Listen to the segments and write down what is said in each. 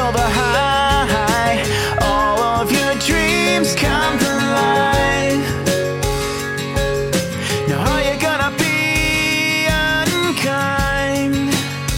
feel the high. All of your dreams come to life. Now are you gonna be unkind?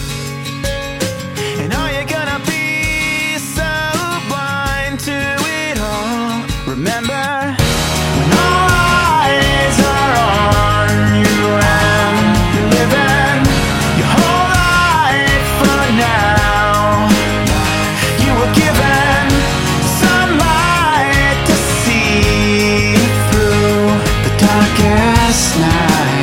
And are you gonna be so blind to it all? Remember, when all eyes are on you and you're living your whole life for now. You were given sunlight to see through the darkest night.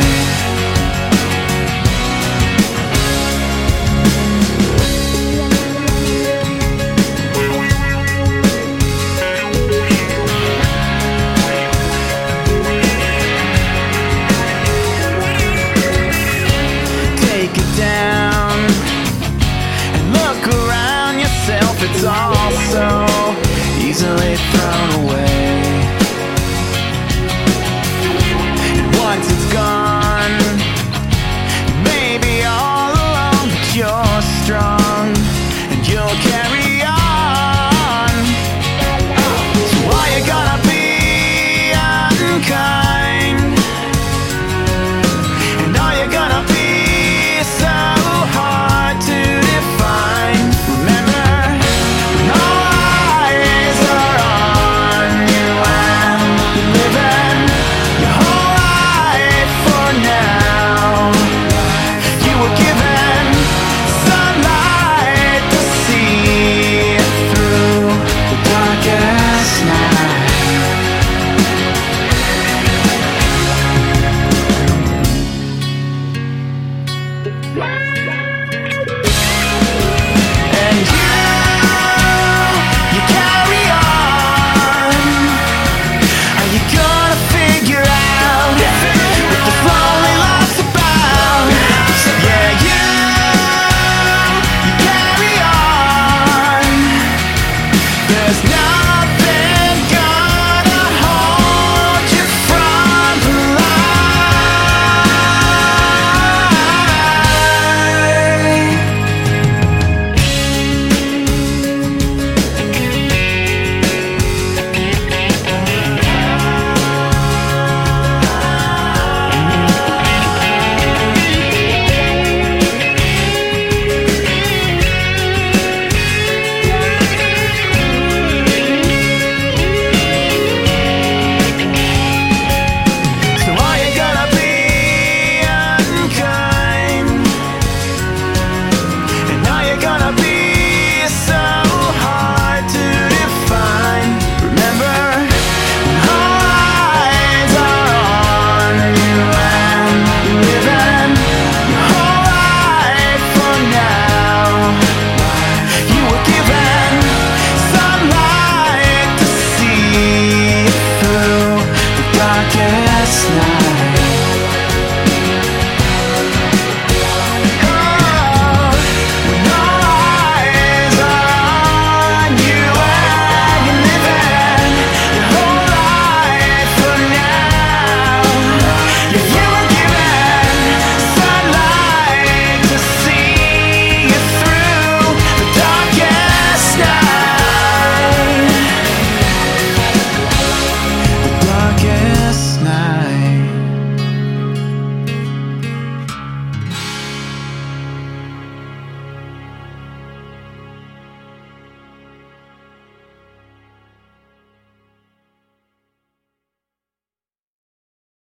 Take it down and look around yourself. It's all so easily thrown away. And once it's gone, maybe all alone, but you're strong and you'll carry